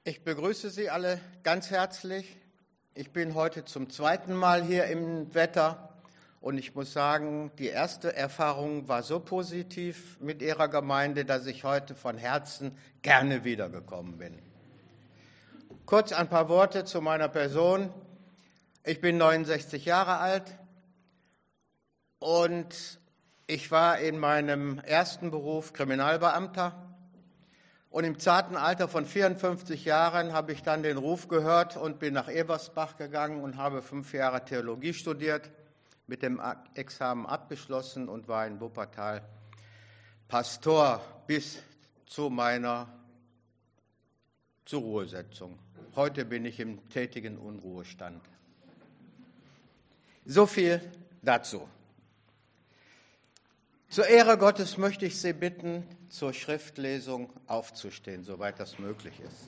Ich begrüße Sie alle ganz herzlich. Ich bin heute zum zweiten Mal hier im Wetter und ich muss sagen, die erste Erfahrung war so positiv mit Ihrer Gemeinde, dass ich heute von Herzen gerne wiedergekommen bin. Kurz ein paar Worte zu meiner Person. Ich bin 69 Jahre alt und ich war in meinem ersten Beruf Kriminalbeamter. Und im zarten Alter von 54 Jahren habe ich dann den Ruf gehört und bin nach Ebersbach gegangen und habe 5 Jahre Theologie studiert, mit dem Examen abgeschlossen und war in Wuppertal Pastor bis zu meiner Zur-Ruhesetzung. Heute bin ich im tätigen Unruhestand. So viel dazu. Zur Ehre Gottes möchte ich Sie bitten, zur Schriftlesung aufzustehen, soweit das möglich ist.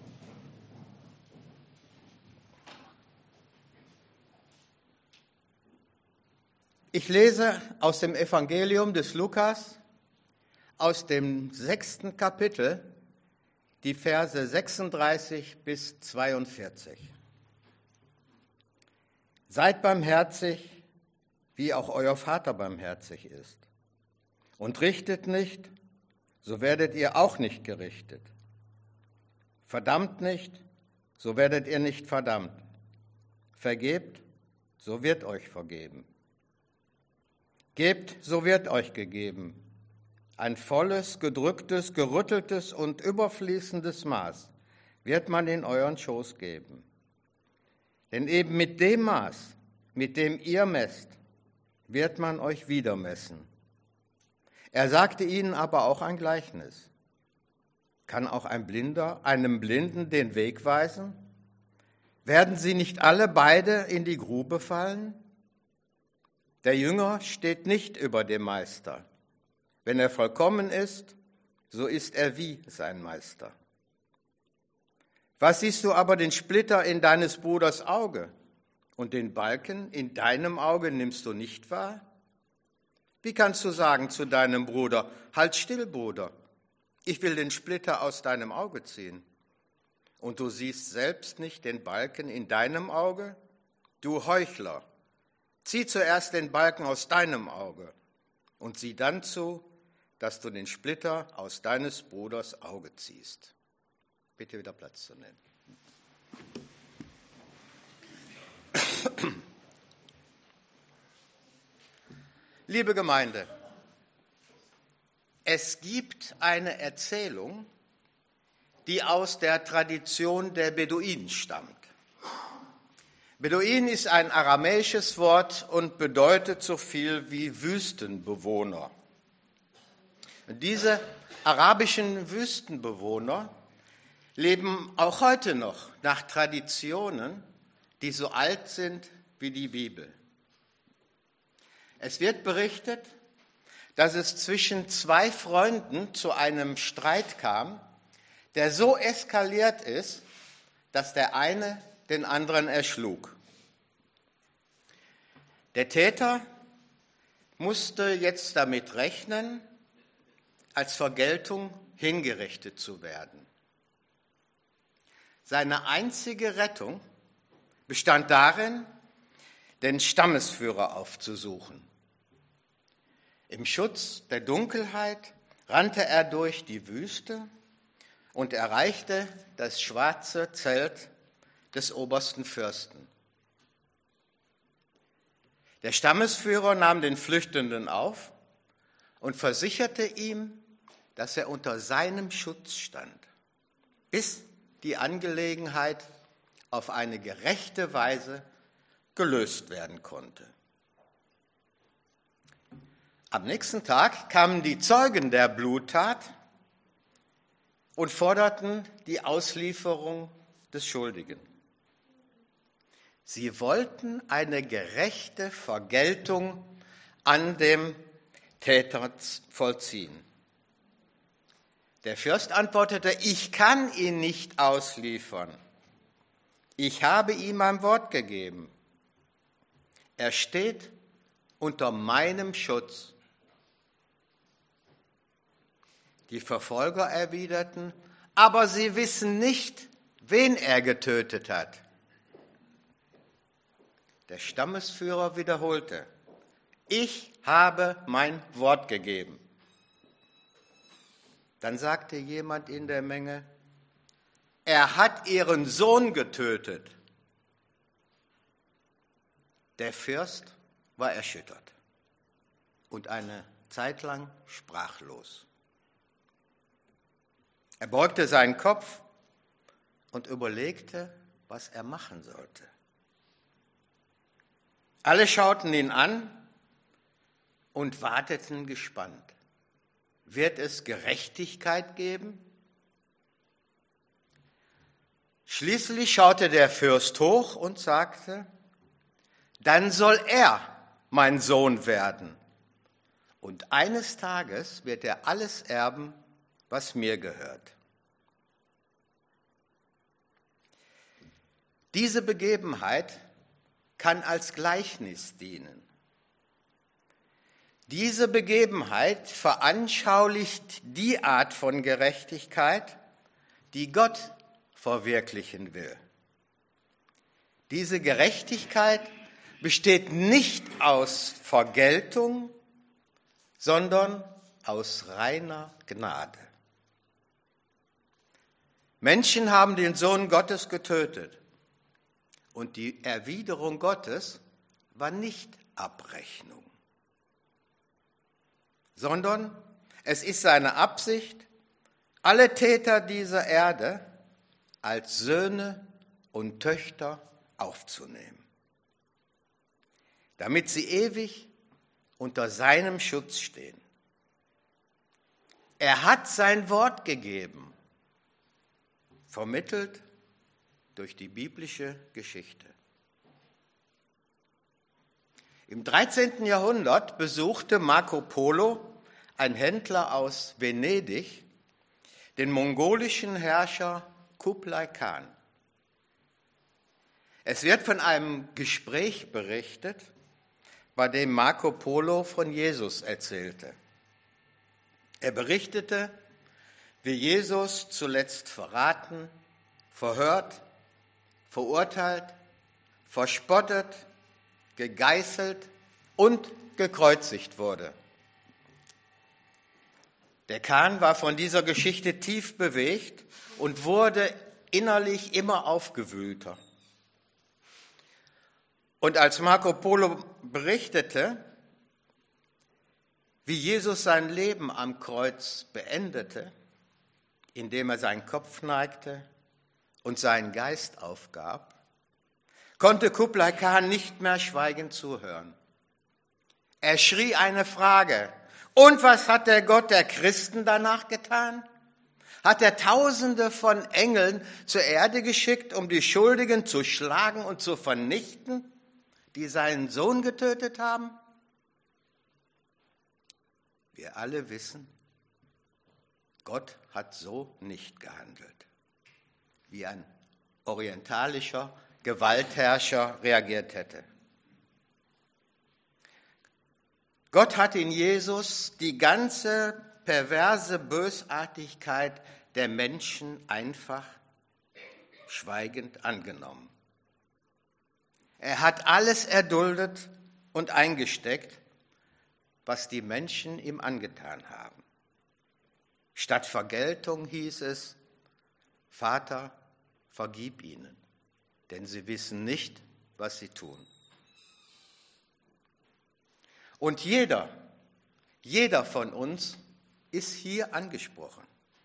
Ich lese aus dem Evangelium des Lukas, aus dem 6. Kapitel, die Verse 36 bis 42. Seid barmherzig, wie auch euer Vater barmherzig ist. Und richtet nicht, so werdet ihr auch nicht gerichtet. Verdammt nicht, so werdet ihr nicht verdammt. Vergebt, so wird euch vergeben. Gebt, so wird euch gegeben. Ein volles, gedrücktes, gerütteltes und überfließendes Maß wird man in euren Schoß geben. Denn eben mit dem Maß, mit dem ihr messt, wird man euch wieder messen. Er sagte ihnen aber auch ein Gleichnis. Kann auch ein Blinder einem Blinden den Weg weisen? Werden sie nicht alle beide in die Grube fallen? Der Jünger steht nicht über dem Meister. Wenn er vollkommen ist, so ist er wie sein Meister. Was siehst du aber den Splitter in deines Bruders Auge und den Balken in deinem Auge nimmst du nicht wahr? Wie kannst du sagen zu deinem Bruder, halt still, Bruder, ich will den Splitter aus deinem Auge ziehen. Und du siehst selbst nicht den Balken in deinem Auge? Du Heuchler, zieh zuerst den Balken aus deinem Auge und sieh dann zu, dass du den Splitter aus deines Bruders Auge ziehst. Bitte wieder Platz zu nehmen. Liebe Gemeinde, es gibt eine Erzählung, die aus der Tradition der Beduinen stammt. Beduin ist ein aramäisches Wort und bedeutet so viel wie Wüstenbewohner. Und diese arabischen Wüstenbewohner leben auch heute noch nach Traditionen, die so alt sind wie die Bibel. Es wird berichtet, dass es zwischen 2 Freunden zu einem Streit kam, der so eskaliert ist, dass der eine den anderen erschlug. Der Täter musste jetzt damit rechnen, als Vergeltung hingerichtet zu werden. Seine einzige Rettung bestand darin, den Stammesführer aufzusuchen. Im Schutz der Dunkelheit rannte er durch die Wüste und erreichte das schwarze Zelt des obersten Fürsten. Der Stammesführer nahm den Flüchtenden auf und versicherte ihm, dass er unter seinem Schutz stand, bis die Angelegenheit auf eine gerechte Weise gelöst werden konnte. Am nächsten Tag kamen die Zeugen der Bluttat und forderten die Auslieferung des Schuldigen. Sie wollten eine gerechte Vergeltung an dem Täter vollziehen. Der Fürst antwortete, ich kann ihn nicht ausliefern. Ich habe ihm mein Wort gegeben. Er steht unter meinem Schutz. Die Verfolger erwiderten, aber sie wissen nicht, wen er getötet hat. Der Stammesführer wiederholte: Ich habe mein Wort gegeben. Dann sagte jemand in der Menge: Er hat ihren Sohn getötet. Der Fürst war erschüttert und eine Zeit lang sprachlos. Er beugte seinen Kopf und überlegte, was er machen sollte. Alle schauten ihn an und warteten gespannt. Wird es Gerechtigkeit geben? Schließlich schaute der Fürst hoch und sagte: Dann soll er mein Sohn werden. Und eines Tages wird er alles erben, was mir gehört. Diese Begebenheit kann als Gleichnis dienen. Diese Begebenheit veranschaulicht die Art von Gerechtigkeit, die Gott verwirklichen will. Diese Gerechtigkeit besteht nicht aus Vergeltung, sondern aus reiner Gnade. Menschen haben den Sohn Gottes getötet und die Erwiderung Gottes war nicht Abrechnung, sondern es ist seine Absicht, alle Täter dieser Erde als Söhne und Töchter aufzunehmen, damit sie ewig unter seinem Schutz stehen. Er hat sein Wort gegeben, vermittelt durch die biblische Geschichte. Im 13. Jahrhundert besuchte Marco Polo, ein Händler aus Venedig, den mongolischen Herrscher Kublai Khan. Es wird von einem Gespräch berichtet, bei dem Marco Polo von Jesus erzählte. Er berichtete, wie Jesus zuletzt verraten, verhört, verurteilt, verspottet, gegeißelt und gekreuzigt wurde. Der Khan war von dieser Geschichte tief bewegt und wurde innerlich immer aufgewühlter. Und als Marco Polo berichtete, wie Jesus sein Leben am Kreuz beendete, indem er seinen Kopf neigte und seinen Geist aufgab, konnte Kublai Khan nicht mehr schweigend zuhören. Er schrie eine Frage: Und was hat der Gott der Christen danach getan? Hat er Tausende von Engeln zur Erde geschickt, um die Schuldigen zu schlagen und zu vernichten, die seinen Sohn getötet haben? Wir alle wissen, Gott hat so nicht gehandelt, wie ein orientalischer Gewaltherrscher reagiert hätte. Gott hat in Jesus die ganze perverse Bösartigkeit der Menschen einfach schweigend angenommen. Er hat alles erduldet und eingesteckt, was die Menschen ihm angetan haben. Statt Vergeltung hieß es: Vater, vergib ihnen, denn sie wissen nicht, was sie tun. Und jeder von uns ist hier angesprochen.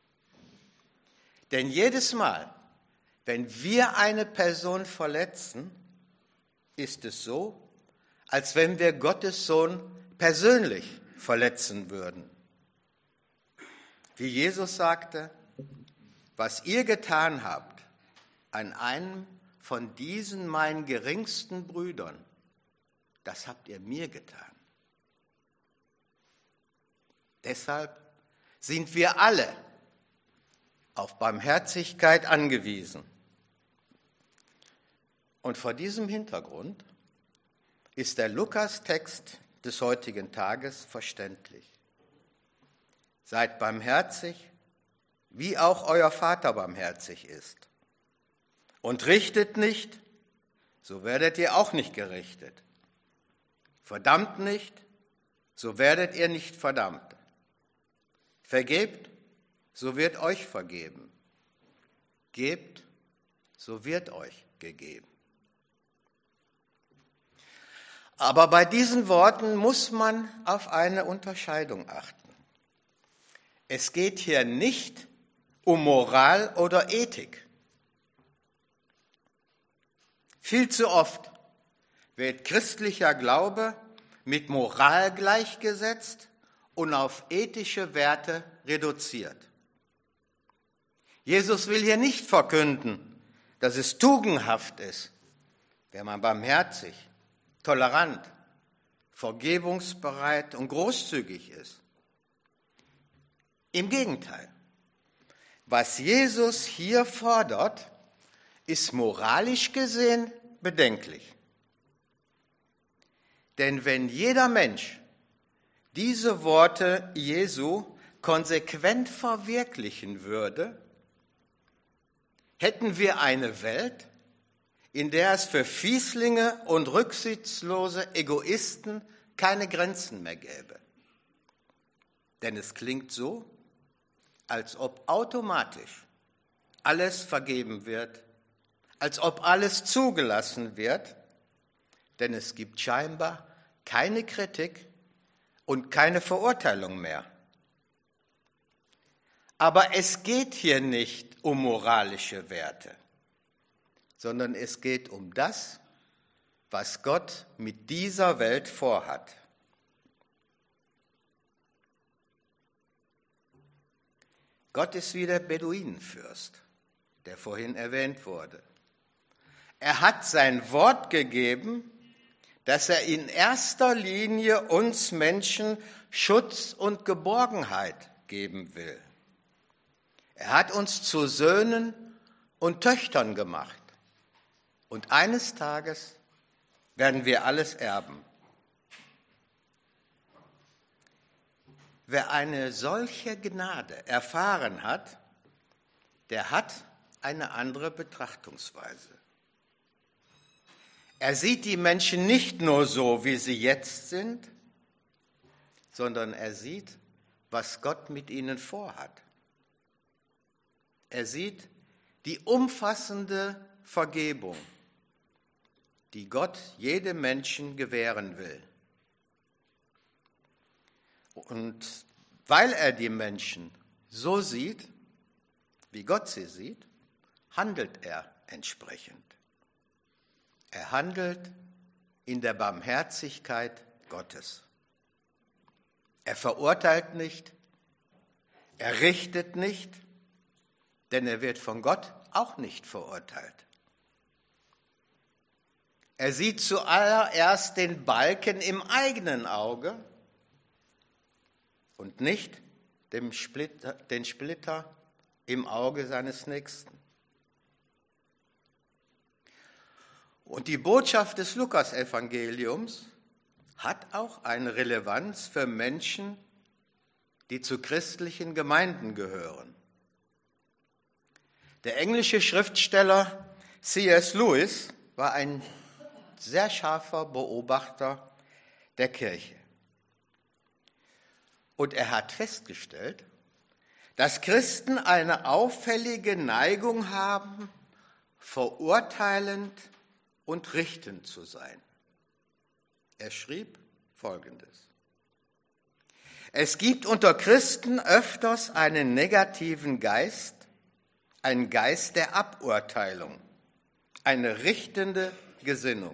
Denn jedes Mal, wenn wir eine Person verletzen, ist es so, als wenn wir Gottes Sohn persönlich verletzen würden. Wie Jesus sagte: Was ihr getan habt an einem von diesen meinen geringsten Brüdern, das habt ihr mir getan. Deshalb sind wir alle auf Barmherzigkeit angewiesen. Und vor diesem Hintergrund ist der Lukas-Text des heutigen Tages verständlich. Seid barmherzig, wie auch euer Vater barmherzig ist. Und richtet nicht, so werdet ihr auch nicht gerichtet. Verdammt nicht, so werdet ihr nicht verdammt. Vergebt, so wird euch vergeben. Gebt, so wird euch gegeben. Aber bei diesen Worten muss man auf eine Unterscheidung achten. Es geht hier nicht um Moral oder Ethik. Viel zu oft wird christlicher Glaube mit Moral gleichgesetzt und auf ethische Werte reduziert. Jesus will hier nicht verkünden, dass es tugendhaft ist, wenn man barmherzig, tolerant, vergebungsbereit und großzügig ist. Im Gegenteil, was Jesus hier fordert, ist moralisch gesehen bedenklich. Denn wenn jeder Mensch diese Worte Jesu konsequent verwirklichen würde, hätten wir eine Welt, in der es für Fieslinge und rücksichtslose Egoisten keine Grenzen mehr gäbe. Denn es klingt so, als ob automatisch alles vergeben wird, als ob alles zugelassen wird, denn es gibt scheinbar keine Kritik und keine Verurteilung mehr. Aber es geht hier nicht um moralische Werte, sondern es geht um das, was Gott mit dieser Welt vorhat. Gott ist wie der Beduinenfürst, der vorhin erwähnt wurde. Er hat sein Wort gegeben, dass er in erster Linie uns Menschen Schutz und Geborgenheit geben will. Er hat uns zu Söhnen und Töchtern gemacht. Und eines Tages werden wir alles erben. Wer eine solche Gnade erfahren hat, der hat eine andere Betrachtungsweise. Er sieht die Menschen nicht nur so, wie sie jetzt sind, sondern er sieht, was Gott mit ihnen vorhat. Er sieht die umfassende Vergebung, die Gott jedem Menschen gewähren will. Und weil er die Menschen so sieht, wie Gott sie sieht, handelt er entsprechend. Er handelt in der Barmherzigkeit Gottes. Er verurteilt nicht, er richtet nicht, denn er wird von Gott auch nicht verurteilt. Er sieht zuallererst den Balken im eigenen Auge und nicht den Splitter im Auge seines Nächsten. Und die Botschaft des Lukasevangeliums hat auch eine Relevanz für Menschen, die zu christlichen Gemeinden gehören. Der englische Schriftsteller C.S. Lewis war ein sehr scharfer Beobachter der Kirche. Und er hat festgestellt, dass Christen eine auffällige Neigung haben, verurteilend und richtend zu sein. Er schrieb Folgendes: Es gibt unter Christen öfters einen negativen Geist, einen Geist der Aburteilung, eine richtende Gesinnung.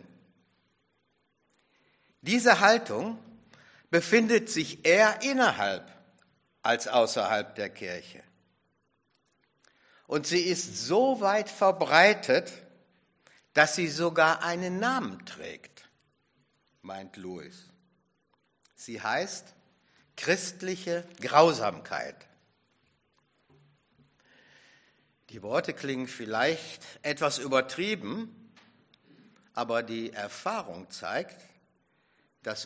Diese Haltung befindet sich eher innerhalb als außerhalb der Kirche. Und sie ist so weit verbreitet, dass sie sogar einen Namen trägt, meint Lewis. Sie heißt christliche Grausamkeit. Die Worte klingen vielleicht etwas übertrieben, aber die Erfahrung zeigt, dass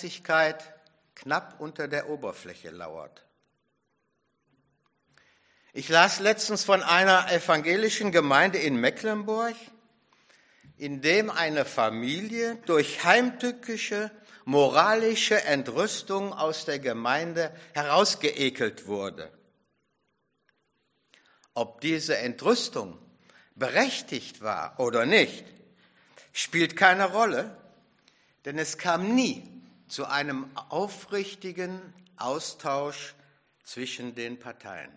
Unbarmherzigkeit knapp unter der Oberfläche lauert. Ich las letztens von einer evangelischen Gemeinde in Mecklenburg, in dem eine Familie durch heimtückische moralische Entrüstung aus der Gemeinde herausgeekelt wurde. Ob diese Entrüstung berechtigt war oder nicht, spielt keine Rolle, denn es kam nie zu einem aufrichtigen Austausch zwischen den Parteien.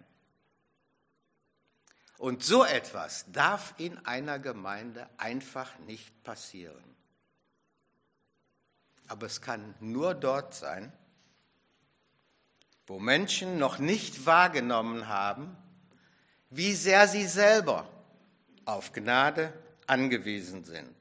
Und so etwas darf in einer Gemeinde einfach nicht passieren. Aber es kann nur dort sein, wo Menschen noch nicht wahrgenommen haben, wie sehr sie selber auf Gnade angewiesen sind.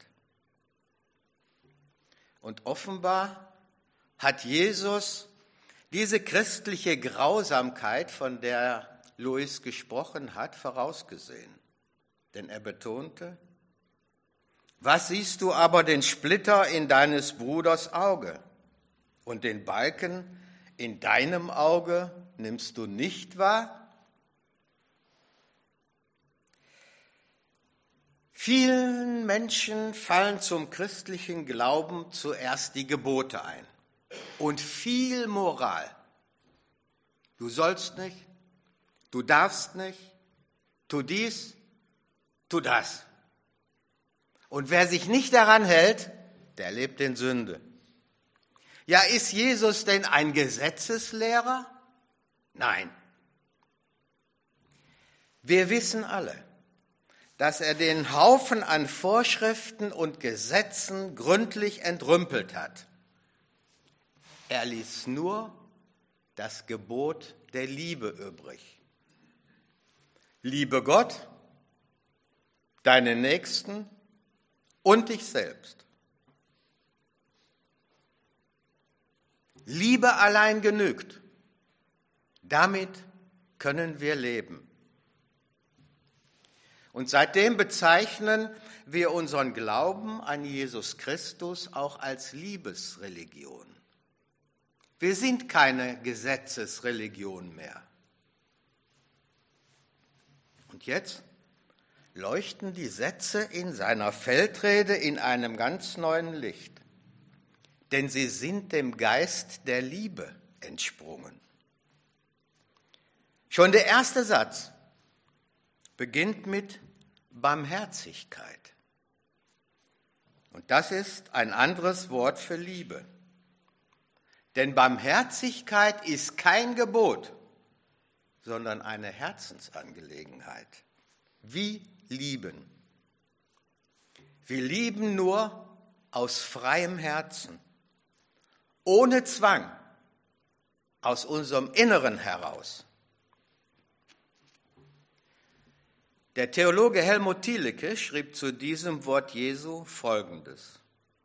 Und offenbar hat Jesus diese christliche Grausamkeit, von der Louis gesprochen hat, vorausgesehen. Denn er betonte, was siehst du aber den Splitter in deines Bruders Auge und den Balken in deinem Auge nimmst du nicht wahr? Vielen Menschen fallen zum christlichen Glauben zuerst die Gebote ein und viel Moral. Du sollst nicht, du darfst nicht, tu dies, tu das. Und wer sich nicht daran hält, der lebt in Sünde. Ja, ist Jesus denn ein Gesetzeslehrer? Nein. Wir wissen alle, dass er den Haufen an Vorschriften und Gesetzen gründlich entrümpelt hat. Er ließ nur das Gebot der Liebe übrig. Liebe Gott, deinen Nächsten und dich selbst. Liebe allein genügt. Damit können wir leben. Und seitdem bezeichnen wir unseren Glauben an Jesus Christus auch als Liebesreligion. Wir sind keine Gesetzesreligion mehr. Und jetzt leuchten die Sätze in seiner Feldrede in einem ganz neuen Licht. Denn sie sind dem Geist der Liebe entsprungen. Schon der erste Satz beginnt mit Barmherzigkeit. Und das ist ein anderes Wort für Liebe. Denn Barmherzigkeit ist kein Gebot, sondern eine Herzensangelegenheit. Wie lieben. Wir lieben nur aus freiem Herzen, ohne Zwang, aus unserem Inneren heraus. Der Theologe Helmut Thielicke schrieb zu diesem Wort Jesu Folgendes.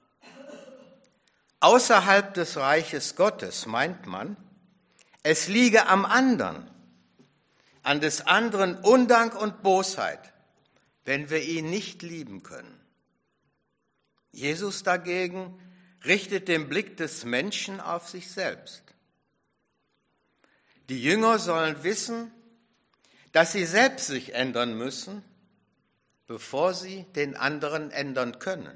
Außerhalb des Reiches Gottes meint man, es liege am anderen, an des anderen Undank und Bosheit, wenn wir ihn nicht lieben können. Jesus dagegen richtet den Blick des Menschen auf sich selbst. Die Jünger sollen wissen, dass sie selbst sich ändern müssen, bevor sie den anderen ändern können.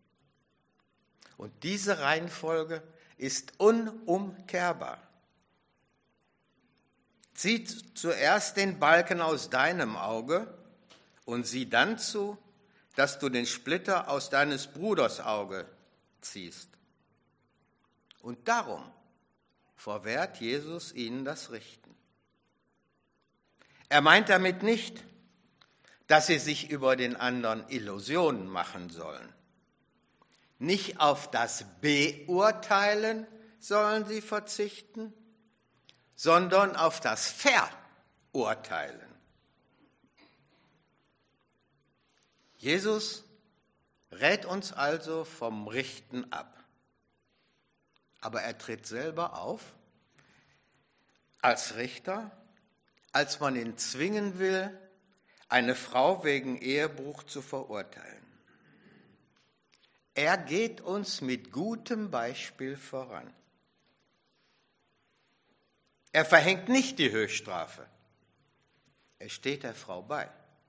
Und diese Reihenfolge ist unumkehrbar. Zieh zuerst den Balken aus deinem Auge und sieh dann zu, dass du den Splitter aus deines Bruders Auge ziehst. Und darum verwehrt Jesus ihnen das Richten. Er meint damit nicht, dass sie sich über den anderen Illusionen machen sollen. Nicht auf das Beurteilen sollen sie verzichten, sondern auf das Verurteilen. Jesus rät uns also vom Richten ab. Aber er tritt selber auf als Richter, als man ihn zwingen will, eine Frau wegen Ehebruch zu verurteilen. Er geht uns mit gutem Beispiel voran. Er verhängt nicht die Höchststrafe. Er steht der Frau bei,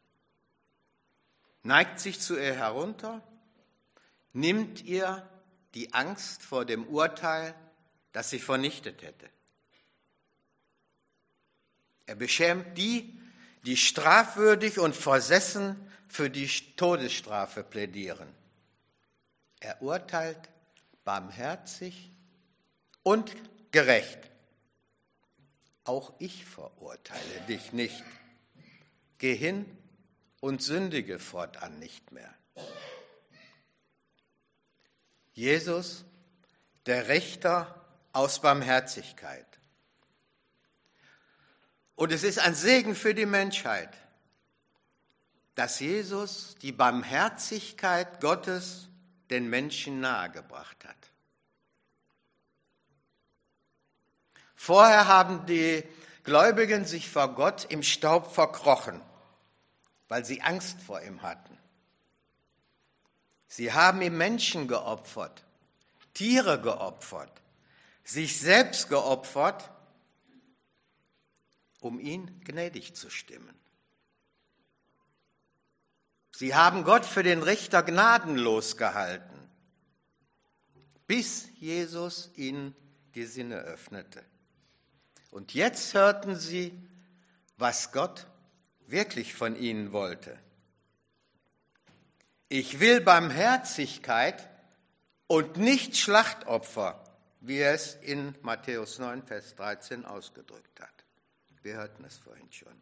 neigt sich zu ihr herunter, nimmt ihr die Angst vor dem Urteil, das sie vernichtet hätte. Er beschämt die, die strafwürdig und versessen für die Todesstrafe plädieren. Er urteilt barmherzig und gerecht. Auch ich verurteile dich nicht. Geh hin und sündige fortan nicht mehr. Jesus, der Richter aus Barmherzigkeit. Und es ist ein Segen für die Menschheit, dass Jesus die Barmherzigkeit Gottes den Menschen nahegebracht hat. Vorher haben die Gläubigen sich vor Gott im Staub verkrochen, weil sie Angst vor ihm hatten. Sie haben ihm Menschen geopfert, Tiere geopfert, sich selbst geopfert, um ihn gnädig zu stimmen. Sie haben Gott für den Richter gnadenlos gehalten, bis Jesus ihnen die Sinne öffnete. Und jetzt hörten sie, was Gott wirklich von ihnen wollte. Ich will Barmherzigkeit und nicht Schlachtopfer, wie er es in Matthäus 9, Vers 13 ausgedrückt hat. Wir hörten es vorhin schon.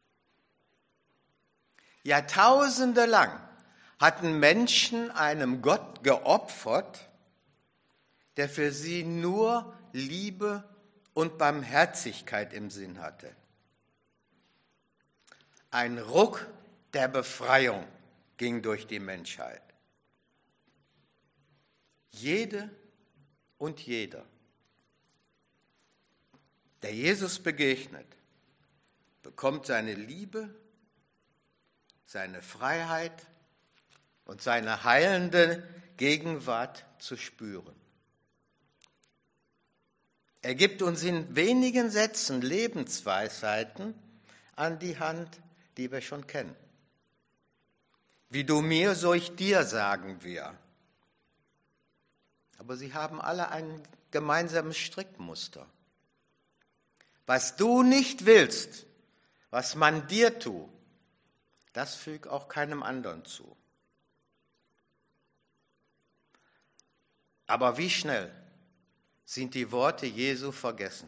Jahrtausende lang hatten Menschen einem Gott geopfert, der für sie nur Liebe und Barmherzigkeit im Sinn hatte. Ein Ruck der Befreiung ging durch die Menschheit. Jede und jeder, der Jesus begegnet, bekommt seine Liebe, seine Freiheit und seine heilende Gegenwart zu spüren. Er gibt uns in wenigen Sätzen Lebensweisheiten an die Hand, die wir schon kennen. Wie du mir, so ich dir, sagen wir. Aber sie haben alle ein gemeinsames Strickmuster. Was du nicht willst, was man dir tut, das füg auch keinem anderen zu. Aber wie schnell sind die Worte Jesu vergessen?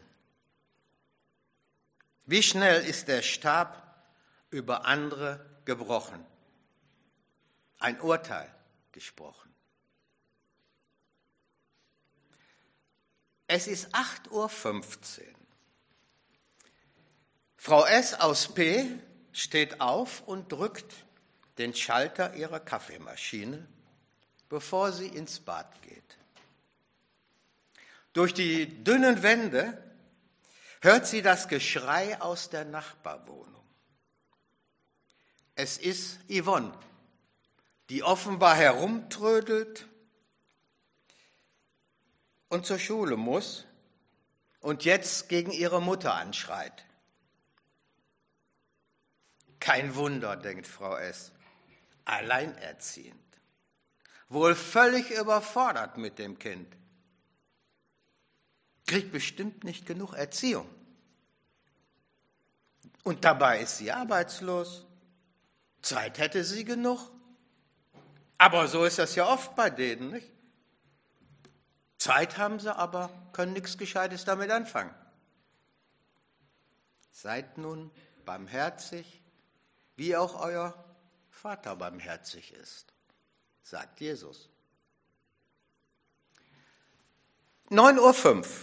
Wie schnell ist der Stab über andere gebrochen? Ein Urteil gesprochen. Es ist 8:15 Uhr. Frau S. aus P. steht auf und drückt den Schalter ihrer Kaffeemaschine, bevor sie ins Bad geht. Durch die dünnen Wände hört sie das Geschrei aus der Nachbarwohnung. Es ist Yvonne, die offenbar herumtrödelt und zur Schule muss und jetzt gegen ihre Mutter anschreit. Kein Wunder, denkt Frau S., alleinerziehend, wohl völlig überfordert mit dem Kind. Kriegt bestimmt nicht genug Erziehung. Und dabei ist sie arbeitslos. Zeit hätte sie genug. Aber so ist das ja oft bei denen, nicht? Zeit haben sie, aber können nichts Gescheites damit anfangen. Seid nun barmherzig, wie auch euer Vater barmherzig ist, sagt Jesus. 9:05 Uhr.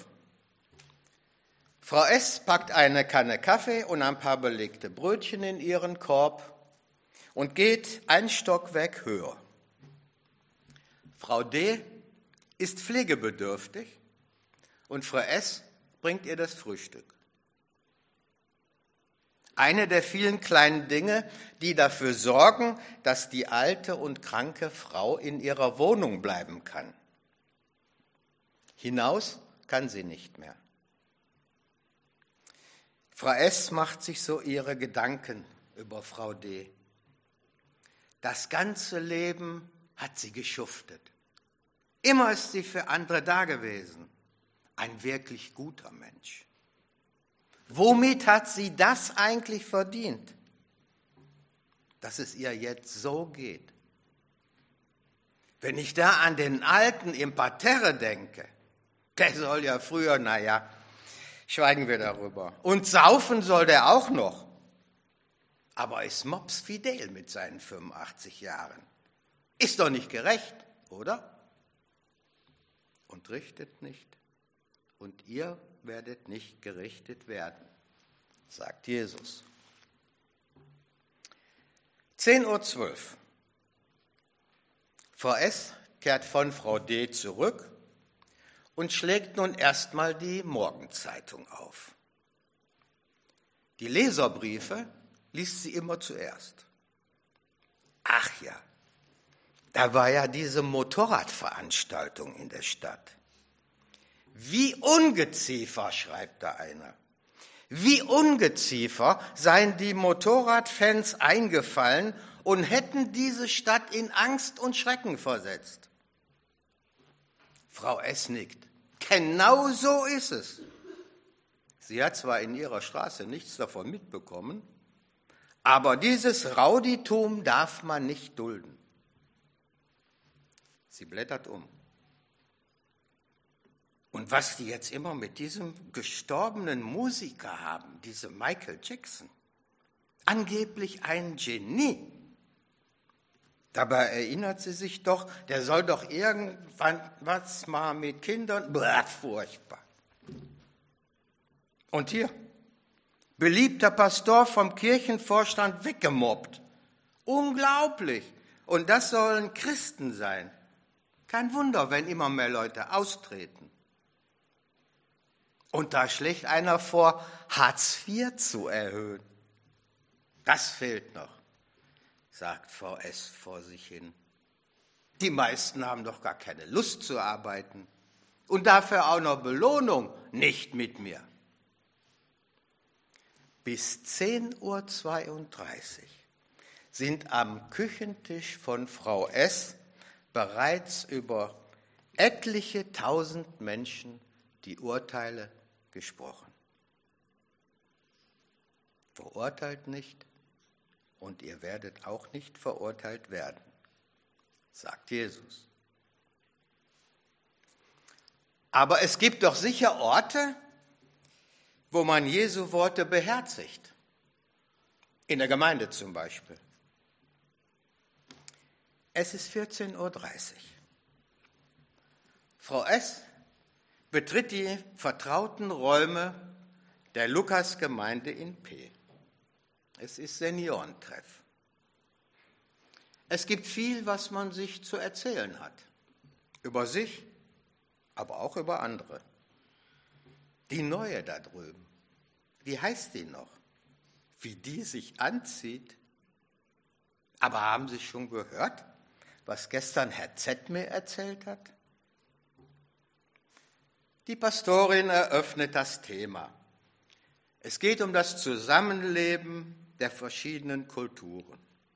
Frau S. packt eine Kanne Kaffee und ein paar belegte Brötchen in ihren Korb und geht ein Stockwerk höher. Frau D. ist pflegebedürftig und Frau S. bringt ihr das Frühstück. Eine der vielen kleinen Dinge, die dafür sorgen, dass die alte und kranke Frau in ihrer Wohnung bleiben kann. Hinaus kann sie nicht mehr. Frau S. macht sich so ihre Gedanken über Frau D. Das ganze Leben hat sie geschuftet. Immer ist sie für andere da gewesen. Ein wirklich guter Mensch. Womit hat sie das eigentlich verdient, dass es ihr jetzt so geht? Wenn ich da an den Alten im Parterre denke, der soll ja früher, schweigen wir darüber. Und saufen soll der auch noch. Aber ist Mops fidel mit seinen 85 Jahren. Ist doch nicht gerecht, oder? Und richtet nicht, und ihr werdet nicht gerichtet werden, sagt Jesus. 10:12 Uhr. Frau S. kehrt von Frau D. zurück und schlägt nun erstmal die Morgenzeitung auf. Die Leserbriefe liest sie immer zuerst. Ach ja, da war ja diese Motorradveranstaltung in der Stadt. Wie Ungeziefer, schreibt da einer. Wie Ungeziefer seien die Motorradfans eingefallen und hätten diese Stadt in Angst und Schrecken versetzt. Frau S. nickt. Genau so ist es. Sie hat zwar in ihrer Straße nichts davon mitbekommen, aber dieses Rauditum darf man nicht dulden. Sie blättert um. Und was die jetzt immer mit diesem gestorbenen Musiker haben, diesem Michael Jackson, angeblich ein Genie. Dabei erinnert sie sich doch, der soll doch irgendwann was mal mit Kindern, furchtbar. Und hier, beliebter Pastor vom Kirchenvorstand weggemobbt. Unglaublich. Und das sollen Christen sein. Kein Wunder, wenn immer mehr Leute austreten. Und da schlägt einer vor, Hartz IV zu erhöhen. Das fehlt noch, sagt Frau S. vor sich hin. Die meisten haben doch gar keine Lust zu arbeiten. Und dafür auch noch Belohnung, nicht mit mir. Bis 10:32 Uhr sind am Küchentisch von Frau S. bereits über etliche tausend Menschen die Urteile gesprochen. Verurteilt nicht und ihr werdet auch nicht verurteilt werden, sagt Jesus. Aber es gibt doch sicher Orte, wo man Jesu Worte beherzigt. In der Gemeinde zum Beispiel. Es ist 14:30 Uhr. Frau S. betritt die vertrauten Räume der Lukasgemeinde in P. Es ist Seniorentreff. Es gibt viel, was man sich zu erzählen hat. Über sich, aber auch über andere. Die Neue da drüben, wie heißt die noch? Wie die sich anzieht. Aber haben Sie schon gehört, was gestern Herr Z. mir erzählt hat? Die Pastorin eröffnet das Thema. Es geht um das Zusammenleben der verschiedenen Kulturen.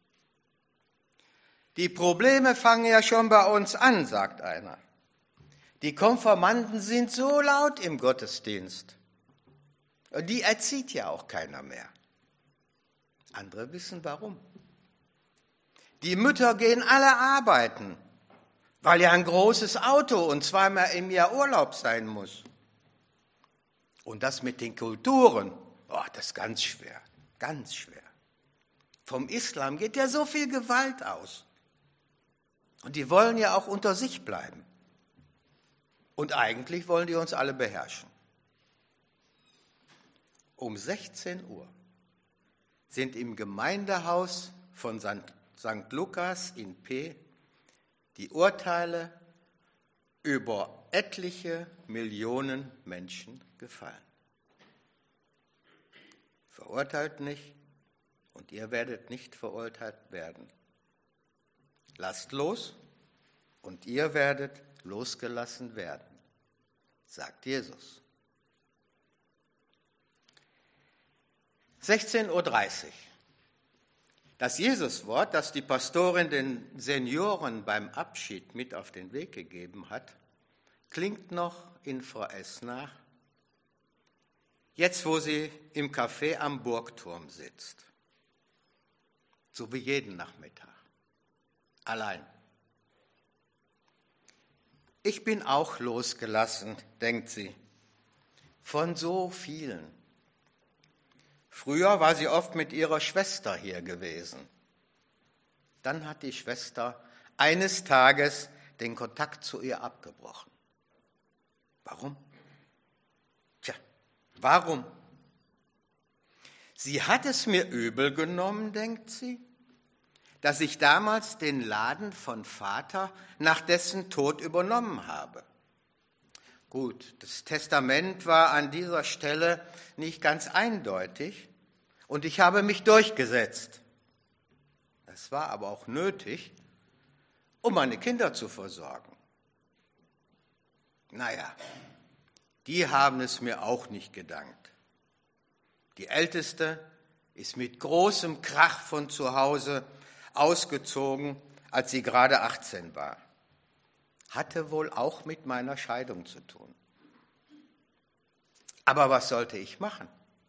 Die Probleme fangen ja schon bei uns an, sagt einer. Die Konfirmanden sind so laut im Gottesdienst. Die erzieht ja auch keiner mehr. Andere wissen warum. Die Mütter gehen alle arbeiten, weil ja ein großes Auto und zweimal im Jahr Urlaub sein muss. Und das mit den Kulturen, das ist ganz schwer, ganz schwer. Vom Islam geht ja so viel Gewalt aus. Und die wollen ja auch unter sich bleiben. Und eigentlich wollen die uns alle beherrschen. Um 16 Uhr sind im Gemeindehaus von St. Lukas in P die Urteile über etliche Millionen Menschen gefallen. Verurteilt nicht und ihr werdet nicht verurteilt werden. Lasst los und ihr werdet losgelassen werden, sagt Jesus. 16:30 Uhr. Das Jesuswort, das die Pastorin den Senioren beim Abschied mit auf den Weg gegeben hat, klingt noch in Frau S. nach, jetzt wo sie im Café am Burgturm sitzt. So wie jeden Nachmittag. Allein. Ich bin auch losgelassen, denkt sie, von so vielen. Früher war sie oft mit ihrer Schwester hier gewesen. Dann hat die Schwester eines Tages den Kontakt zu ihr abgebrochen. Warum? Tja, warum? Sie hat es mir übel genommen, denkt sie, dass ich damals den Laden von Vater nach dessen Tod übernommen habe. Gut, das Testament war an dieser Stelle nicht ganz eindeutig und ich habe mich durchgesetzt. Das war aber auch nötig, um meine Kinder zu versorgen. Naja, die haben es mir auch nicht gedankt. Die Älteste ist mit großem Krach von zu Hause ausgezogen, als sie gerade 18 war. Hatte wohl auch mit meiner Scheidung zu tun. Aber was sollte ich machen?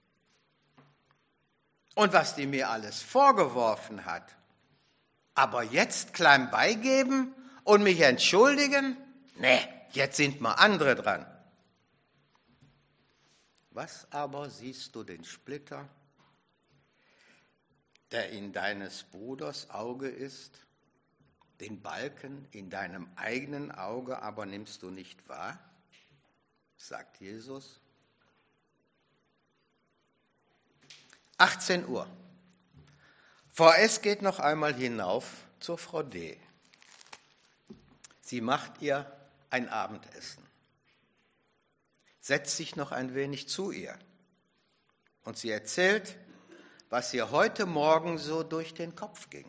Und was die mir alles vorgeworfen hat, aber jetzt klein beigeben und mich entschuldigen? Nee, jetzt sind mal andere dran. Was aber siehst du den Splitter, der in deines Bruders Auge ist, den Balken in deinem eigenen Auge aber nimmst du nicht wahr? Sagt Jesus. 18 Uhr. Frau S. geht noch einmal hinauf zur Frau D. Sie macht ihr ein Abendessen, setzt sich noch ein wenig zu ihr und sie erzählt, was ihr heute Morgen so durch den Kopf ging.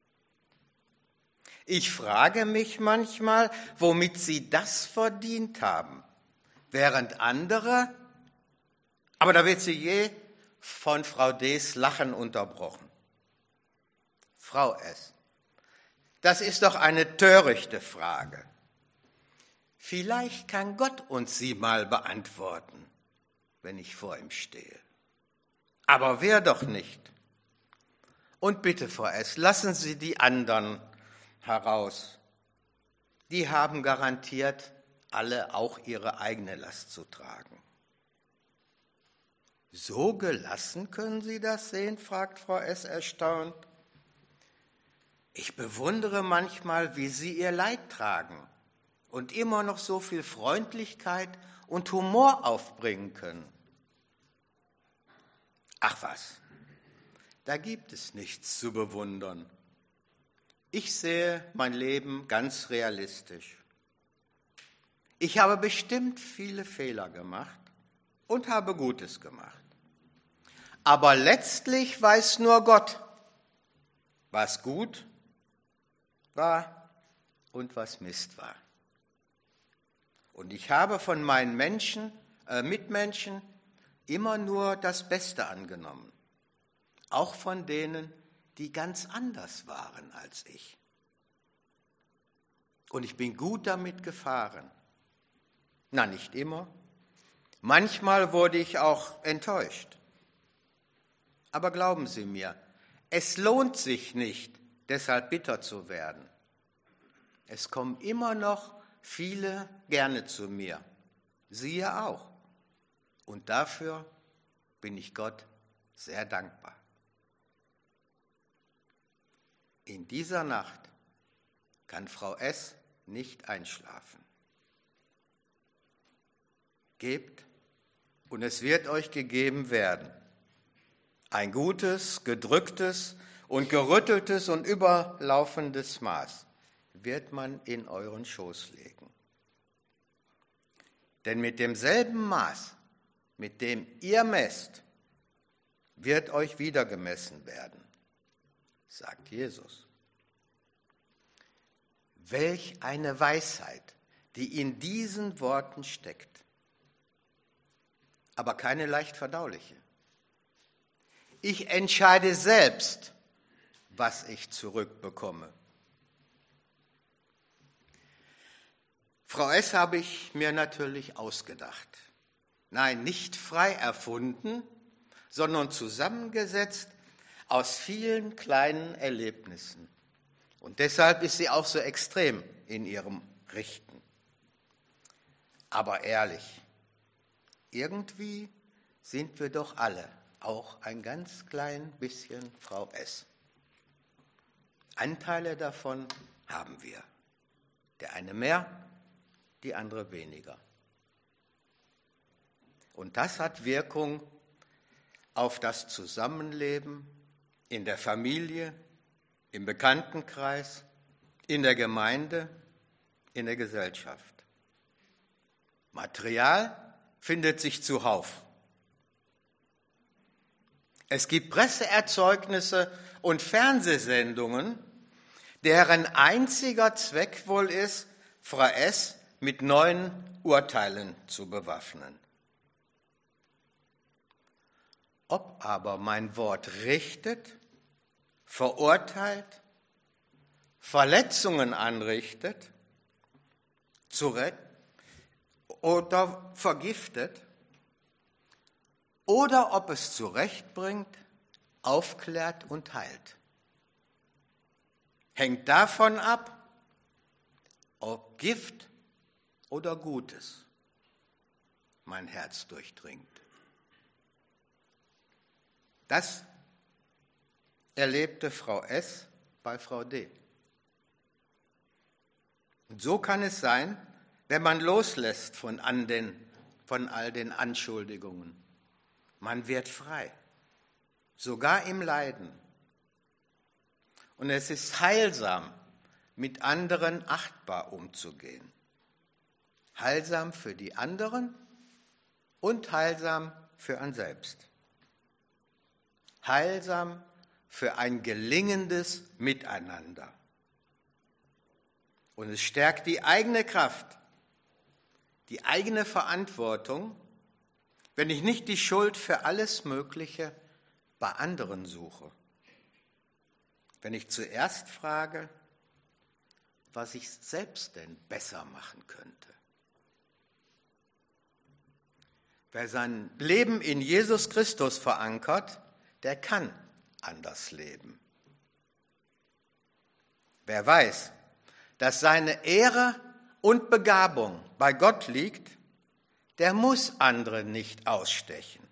Ich frage mich manchmal, womit sie das verdient haben, während andere, aber da wird sie je von Frau D.'s Lachen unterbrochen. Frau S., das ist doch eine törichte Frage. Vielleicht kann Gott uns sie mal beantworten, wenn ich vor ihm stehe. Aber wer doch nicht. Und bitte, Frau S., lassen Sie die anderen heraus. Die haben garantiert alle auch ihre eigene Last zu tragen. So gelassen können Sie das sehen, fragt Frau S. erstaunt. Ich bewundere manchmal, wie Sie Ihr Leid tragen und immer noch so viel Freundlichkeit und Humor aufbringen können. Ach was, da gibt es nichts zu bewundern. Ich sehe mein Leben ganz realistisch. Ich habe bestimmt viele Fehler gemacht und habe Gutes gemacht. Aber letztlich weiß nur Gott, was gut war und was Mist war. Und ich habe von meinen Mitmenschen immer nur das Beste angenommen, auch von denen, die ganz anders waren als ich. Und ich bin gut damit gefahren. Na, nicht immer. Manchmal wurde ich auch enttäuscht. Aber glauben Sie mir, es lohnt sich nicht, deshalb bitter zu werden. Es kommen immer noch viele gerne zu mir, Sie ja auch. Und dafür bin ich Gott sehr dankbar. In dieser Nacht kann Frau S. nicht einschlafen. Gebt, und es wird euch gegeben werden. Ein gutes, gedrücktes und gerütteltes und überlaufendes Maß wird man in euren Schoß legen. Denn mit demselben Maß, mit dem ihr messt, wird euch wieder gemessen werden, sagt Jesus. Welch eine Weisheit, die in diesen Worten steckt, aber keine leicht verdauliche. Ich entscheide selbst, was ich zurückbekomme. Frau S. habe ich mir natürlich ausgedacht. Nein, nicht frei erfunden, sondern zusammengesetzt aus vielen kleinen Erlebnissen. Und deshalb ist sie auch so extrem in ihrem Richten. Aber ehrlich, irgendwie sind wir doch alle auch ein ganz klein bisschen Frau S. Anteile davon haben wir. Der eine mehr, die andere weniger. Und das hat Wirkung auf das Zusammenleben in der Familie, im Bekanntenkreis, in der Gemeinde, in der Gesellschaft. Material findet sich zuhauf. Es gibt Presseerzeugnisse und Fernsehsendungen, deren einziger Zweck wohl ist, Frau S. mit neuen Urteilen zu bewaffnen. Ob aber mein Wort richtet, verurteilt, Verletzungen anrichtet, oder vergiftet, oder ob es zurechtbringt, aufklärt und heilt, hängt davon ab, ob Gift oder Gutes mein Herz durchdringt. Das erlebte Frau S. bei Frau D. Und so kann es sein, wenn man loslässt von all den Anschuldigungen. Man wird frei, sogar im Leiden. Und es ist heilsam, mit anderen achtbar umzugehen. Heilsam für die anderen und heilsam für einen selbst. Heilsam für ein gelingendes Miteinander. Und es stärkt die eigene Kraft, die eigene Verantwortung, wenn ich nicht die Schuld für alles Mögliche bei anderen suche. Wenn ich zuerst frage, was ich selbst denn besser machen könnte. Wer sein Leben in Jesus Christus verankert, der kann anders leben. Wer weiß, dass seine Ehre und Begabung bei Gott liegt, der muss andere nicht ausstechen.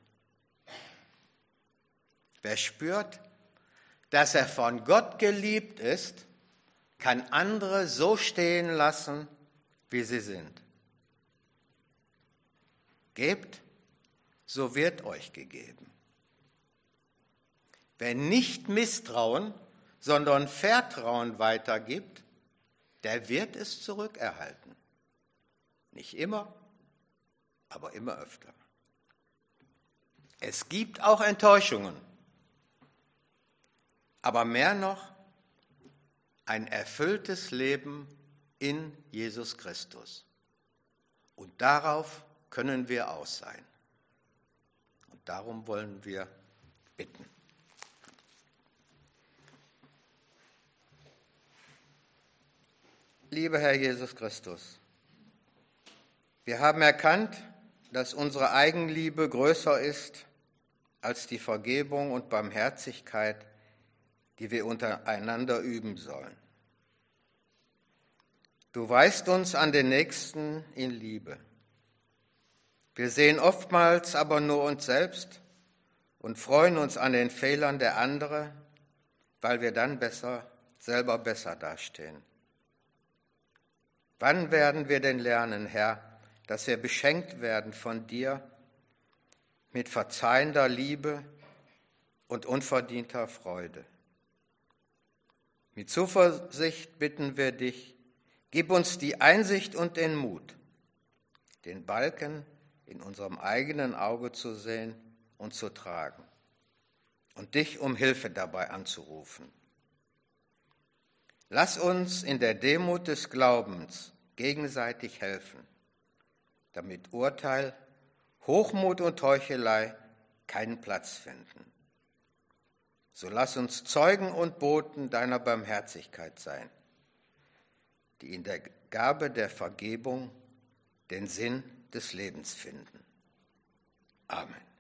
Wer spürt, dass er von Gott geliebt ist, kann andere so stehen lassen, wie sie sind. Gebt, so wird euch gegeben. Wer nicht Misstrauen, sondern Vertrauen weitergibt, der wird es zurückerhalten. Nicht immer, aber immer öfter. Es gibt auch Enttäuschungen, aber mehr noch ein erfülltes Leben in Jesus Christus. Und darauf können wir aus sein. Und darum wollen wir bitten. Lieber Herr Jesus Christus, wir haben erkannt, dass unsere Eigenliebe größer ist als die Vergebung und Barmherzigkeit, die wir untereinander üben sollen. Du weist uns an den Nächsten in Liebe. Wir sehen oftmals aber nur uns selbst und freuen uns an den Fehlern der anderen, weil wir dann selber besser dastehen. Wann werden wir denn lernen, Herr, dass wir beschenkt werden von dir mit verzeihender Liebe und unverdienter Freude? Mit Zuversicht bitten wir dich, gib uns die Einsicht und den Mut, den Balken in unserem eigenen Auge zu sehen und zu tragen und dich um Hilfe dabei anzurufen. Lass uns in der Demut des Glaubens gegenseitig helfen, damit Urteil, Hochmut und Heuchelei keinen Platz finden. So lass uns Zeugen und Boten deiner Barmherzigkeit sein, die in der Gabe der Vergebung den Sinn des Lebens finden. Amen.